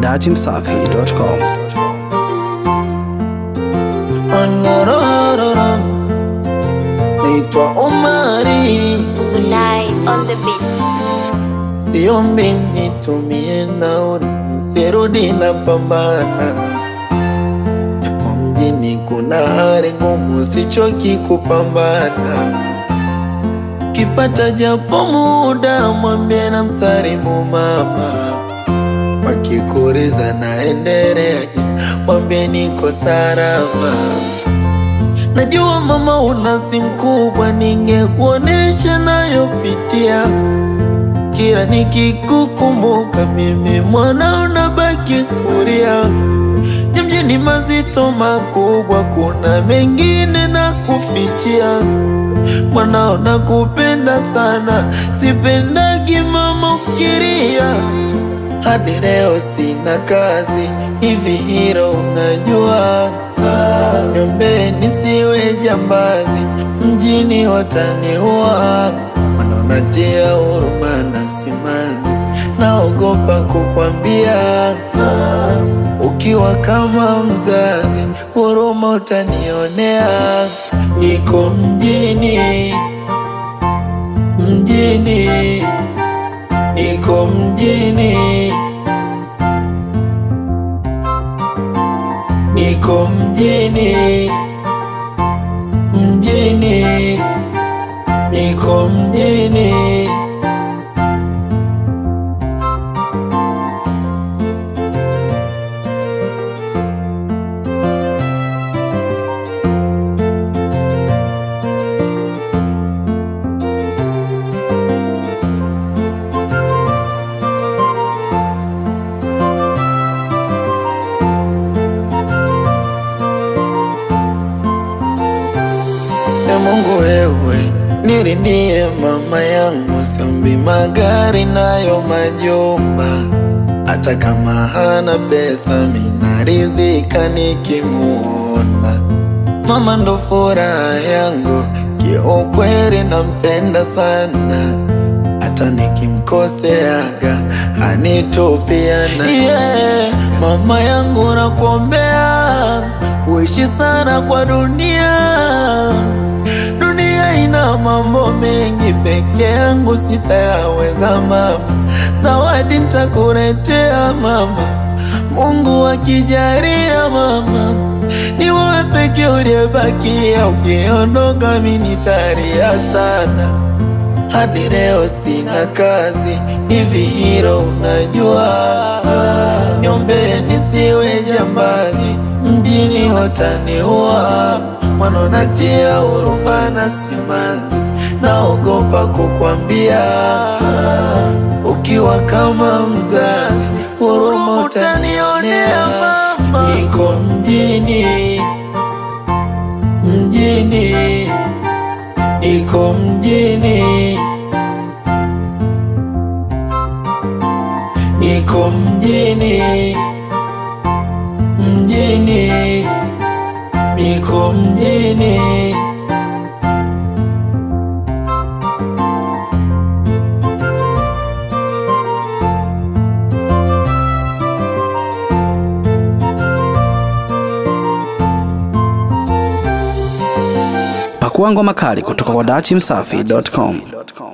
dachimsafi.com. Naitwa Omari Unai on the beat. siombi nitumie nauli nisirudi na pambana. Mjini kuna hali ngumu sichoki kupambana. Kipata japo muda mwambie na msalimu mama. Wakikuuliza naendeleaje mwambie niko salama. Najua mama una simu kubwa ningekuonesha nayopitia. Kila nikikukumbuka mimi mwana unabaki kulia. Mjini mazito makubwa kuna mengine na kufichia. Mwanao nakupenda sana sipendagi mama ukilia. Hadi leo sina kazi hivi hilo unajua. Niombe nisiwe jambazi mjini wataniua. Wanaonatia huruma na simanzi naogopa kukwambia. Ukiwa kama mzazi huruma utanionea. Niko mjini, mjini, niko mjini, niko mjini, mjini, niko mjini. Mungu wewe nilindie mama yangu, siombi magari nayo majumba. Hata kama hana pesa mina rizika nikimuona. Mama ndo furaha yangu, kiukweli nampenda sana. Hata nikimkoseaga hanitupiana. Yeah, mama yangu nakuombea uishi sana kwa dunia. Ina mambo mengi peke yangu sitayaweza mama. Zawadi nitakuletea mama, Mungu akijalia mama. Ni wewe peke uliyebakia, ukiondoka mimi nitalia sana. Hadi leo sina kazi hivi hilo unajua. Niombe nisiwe jambazi mjini wataniua. Wanaonatia huruma na simanzi naogopa kukwambia. Ukiwa kama mzazi huruma utanionea mama. Niko mjini, mjini, niko mjini, niko mjini, mjini, niko mjini. Pakua ngoma kali kutoka kwa dachimsafi.com.